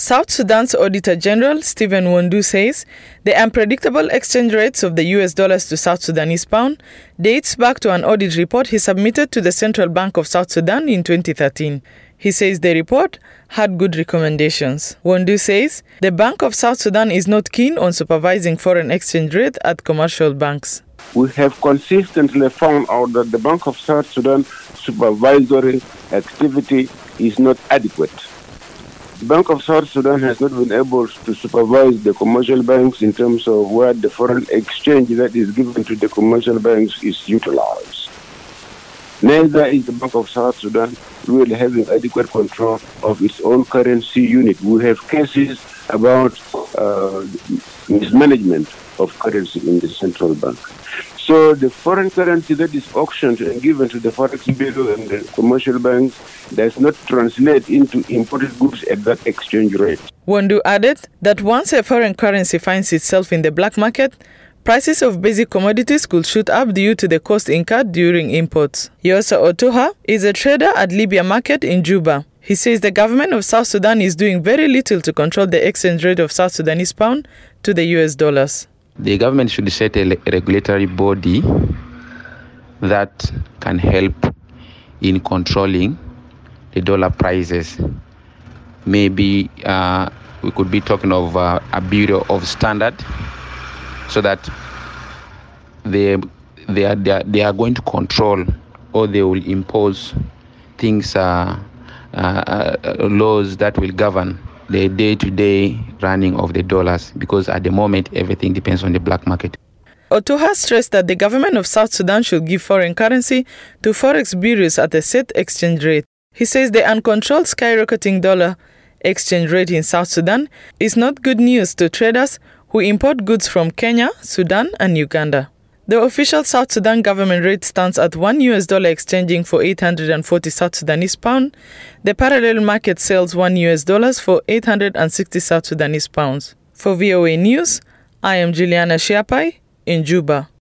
South Sudan's Auditor General, Stephen Wondu, says the unpredictable exchange rates of the US dollars to South Sudanese pound dates back to an audit report he submitted to the Central Bank of South Sudan in 2013. He says the report had good recommendations. Wondu says the Bank of South Sudan is not keen on supervising foreign exchange rate at commercial banks. We have consistently found out that the Bank of South Sudan supervisory activity is not adequate. The Bank of South Sudan has not been able to supervise the commercial banks in terms of where the foreign exchange that is given to the commercial banks is utilized. Neither is the Bank of South Sudan really having adequate control of its own currency unit. We have cases about mismanagement of currency in the central bank. So the foreign currency that is auctioned and given to the Forex Bureau and the commercial banks does not translate into imported goods at that exchange rate. Wondu added that once a foreign currency finds itself in the black market, prices of basic commodities could shoot up due to the cost incurred during imports. Yosa Otuha is a trader at Libya Market in Juba. He says the government of South Sudan is doing very little to control the exchange rate of South Sudanese pound to the US dollars. The government should set a regulatory body that can help in controlling the dollar prices. Maybe we could be talking of a Bureau of Standard, so that they are going to control, or they will impose things, laws that will govern the day-to-day running of the dollars, because at the moment everything depends on the black market. Otuha stressed that the government of South Sudan should give foreign currency to forex bureaus at a set exchange rate. He says the uncontrolled skyrocketing dollar exchange rate in South Sudan is not good news to traders who import goods from Kenya, Sudan and Uganda. The official South Sudan government rate stands at $1 exchanging for 840 South Sudanese pound. The parallel market sells $1 for 860 South Sudanese pounds. For VOA News, I am Juliana Shiapai in Juba.